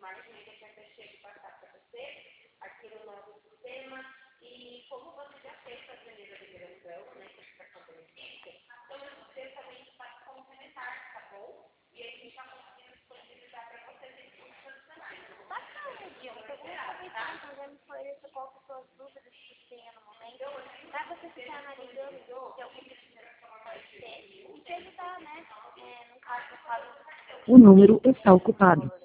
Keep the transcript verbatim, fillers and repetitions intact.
Bacana, Dilma. Eu vou aproveitar então, já me esclareça qual que são as dúvidas que você tenha no momento, para você ficar analisando se algum investimento pode ser e te ajudar, né? É, no caso, no caso O número está ocupado.